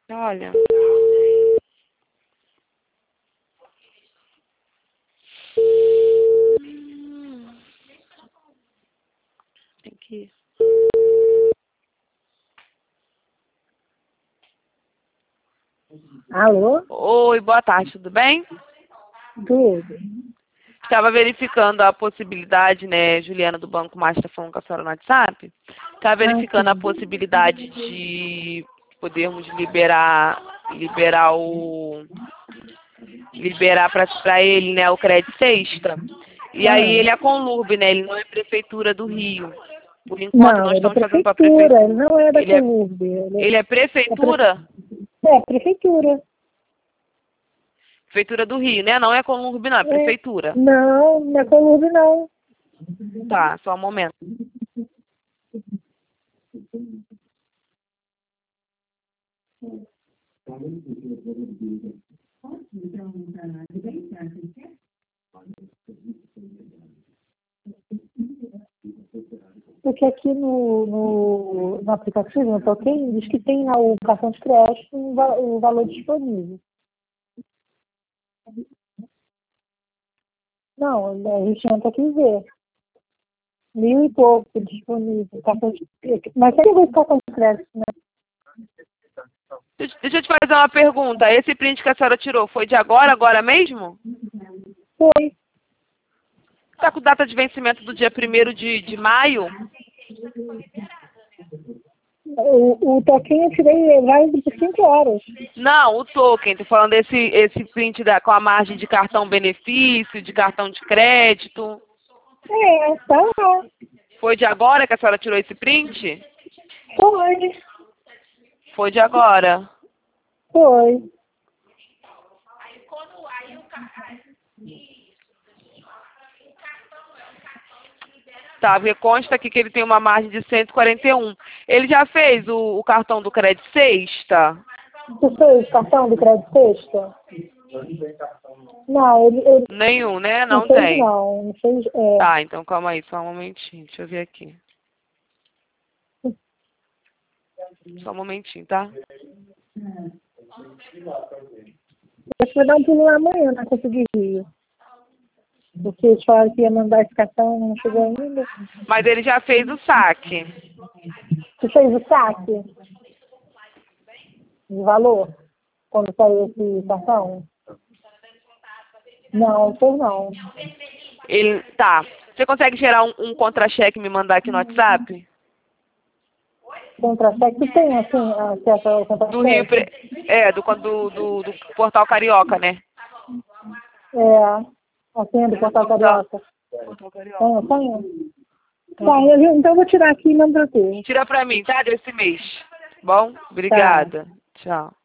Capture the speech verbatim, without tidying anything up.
Olha. Hum. Tem que ir. Alô? Oi, boa tarde, tudo bem? Tudo. Estava verificando a possibilidade, né, Juliana do Banco Master está falando com a senhora no WhatsApp. Estava verificando Ah, a possibilidade de podermos liberar, liberar o, liberar para ele, né, o crédito sexta. E aí ah. ele é Conlurb, né, ele não é prefeitura do Rio. Por enquanto Não, nós ele é estamos fazendo para a prefeitura, ele prefeitura. não é da Ele é, Colurb. Ele ele é é, é, pre- prefeitura? é prefeitura. Prefeitura do Rio, né? Não é Conlurb, não, é É. prefeitura. Não, não é Colurb, não. Tá, só um momento. Porque aqui no, no, no aplicativo, no Token, diz que tem lá o cartão de crédito e o va- o valor disponível. Não, a gente entra aqui e vê. Mil e pouco disponível. Cartão de, mas tem esse cartão de crédito, né? Deixa deixa eu te fazer uma pergunta. Esse print que a senhora tirou foi de agora, agora mesmo? Foi. Está com data de vencimento do dia primeiro de, de maio? O, o Token eu tirei vai por cinco horas. Não, o token. Tô falando desse esse print da, com a margem de cartão benefício, de cartão de crédito. É, tá lá. Foi de agora que a senhora tirou esse print? Foi. Foi de agora. Foi. Tá, porque consta aqui que ele tem uma margem de cento e quarenta e um. Ele já fez o, o cartão do crédito sexta? Você fez cartão do crédito sexta? Não, ele, ele Nenhum, né? não Não fez tem. não. Não fez, é, Tá, então calma aí, só um momentinho. Deixa eu ver aqui. Só um momentinho, tá? acho que vai dar um pulo lá amanhã na Conta de Rio. Porque eles falaram que ia mandar esse cartão, não chegou ainda. Mas ele já fez o saque. Você fez o saque de valor quando saiu esse cartão? Não, não fez não. Ele, tá. Você consegue gerar um, um contra-cheque e me mandar aqui no WhatsApp? Contra-cheque tem, assim, acesso ao Do Rio, contra-cheque? Pre- é, do, do, do, do Portal Carioca, né? É, assim, do Portal Carioca. Portal Carioca. Tem, tem? Tá, eu, então eu vou tirar aqui e mando pra você. Tira pra mim, tá? Desse mês. Bom? Tá. Obrigada. Tchau.